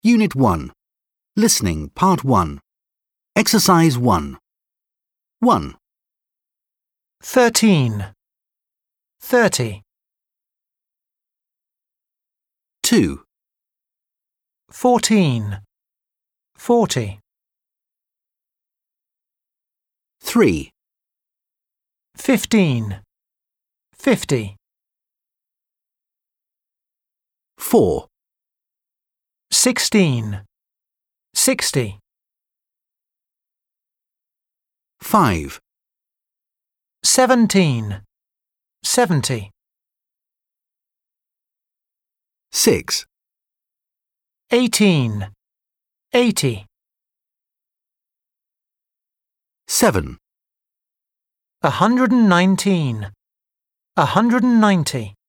Unit 1. Listening, Part 1. Exercise 1. 1, 13, 30, 2, 14, 40, 3, 15, 50, 4, 16, 60, 5, 17, 70, 6, 18, 80, 7, 119, 190.